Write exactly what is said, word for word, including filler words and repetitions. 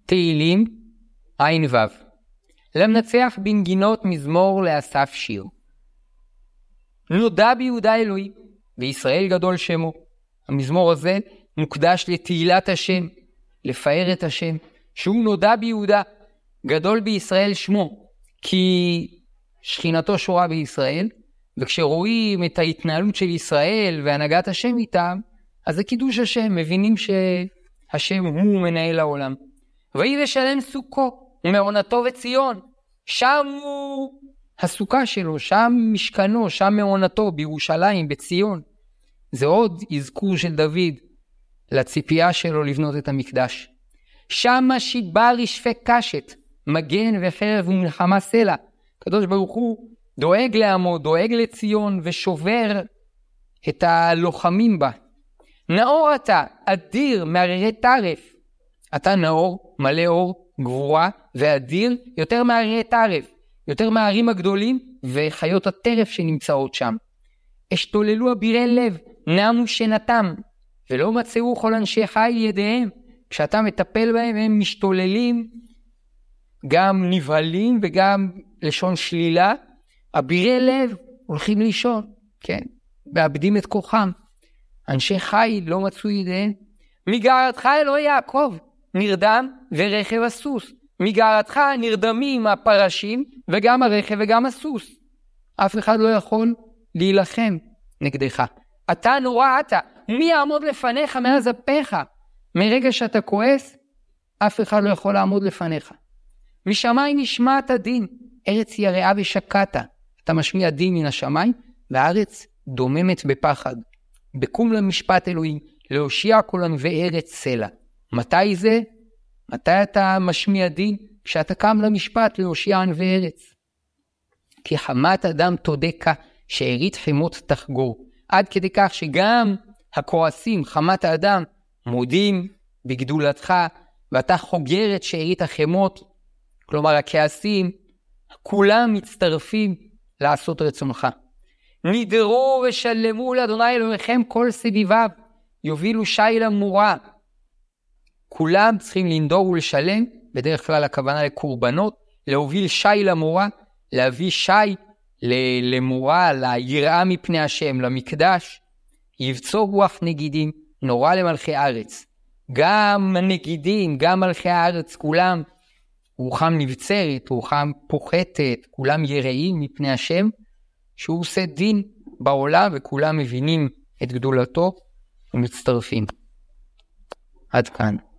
תהילים עין וו. למנצח בנגינות מזמור לאסף שיר. נודע ביהודה אלוהים, וישראל גדול שמו. המזמור הזה מוקדש לתהילת השם, לפאר את השם, שהוא נודע ביהודה, גדול בישראל שמו, כי שכינתו שורה בישראל, וכשרואים את ההתנהלות של ישראל והנהגת השם איתם, אז זה קידוש השם, מבינים שהשם הוא מנהל העולם. ויהי לשלם סוכו, מעונתו וציון, שם הוא הסוכה שלו, שם משכנו, שם מעונתו, בירושלים, בציון. זה עוד אזכור של דוד לציפייה שלו לבנות את המקדש. שם שיבר ישפה קשת, מגן וחרב ומלחמה סלע. הקדוש ברוך הוא דואג לעמו, דואג לציון ושובר את הלוחמים בה. נאור אתה, אדיר, מהררי טרף. אתה נאור, מלא אור, גבורה ואדיר, יותר מהררי טרף, יותר מהערים הגדולים וחיות הטרף שנמצאות שם. אשתוללו אבירי לב, נמו שנתם, ולא מצאו כל אנשי חיל ידיהם. כשאתה מטפל בהם הם משתוללים, גם נבהלים וגם לשון שלילה. אבירי לב הולכים לישון, כן, מאבדים את כוחם. אנשי חיל לא מצאו ידיהם. מגערתך אלוהי יעקב נרדם ורכב הסוס. מגערתך נרדמים הפרשים וגם הרכב וגם הסוס. אף אחד לא יכול להילחם נגדך. אתה נורא אתה, מי יעמוד לפניך מאז אפיך? מרגע שאתה כועס, אף אחד לא יכול לעמוד לפניך. משמיים נשמעת הדין, ארץ יראה ושקעת. אתה משמיע דין מן השמיים, והארץ דוממת בפחד. בקום למשפט אלוהים, להושיע כל ענבי ארץ סלע. מתי זה? מתי אתה משמיע דין? כשאתה קם למשפט להושיע ענבי ארץ. כי חמת אדם תודקה, שארית חמות תחגור. עד כדי כך שגם הכועסים, חמת האדם, מודים בגדולתך, ואתה חוגר את שארית החמות, כלומר הכעסים, כולם מצטרפים לעשות רצונך. נדרו ושלמו לאדוני אלוהיכם כל סביביו, יובילו שי למורה. כולם צריכים לנדור ולשלם, בדרך כלל הכוונה לקורבנות, להוביל שי למורה, להביא שי למורה, ליראה מפני השם, למקדש. יבצור רוח נגידים, נורא למלכי הארץ. גם הנגידים, גם מלכי הארץ, כולם רוחם נבצרת, רוחם פוחתת, כולם יראים מפני השם, שהוא עושה דין בעולם וכולם מבינים את גדולתו ומצטרפים. עד כאן.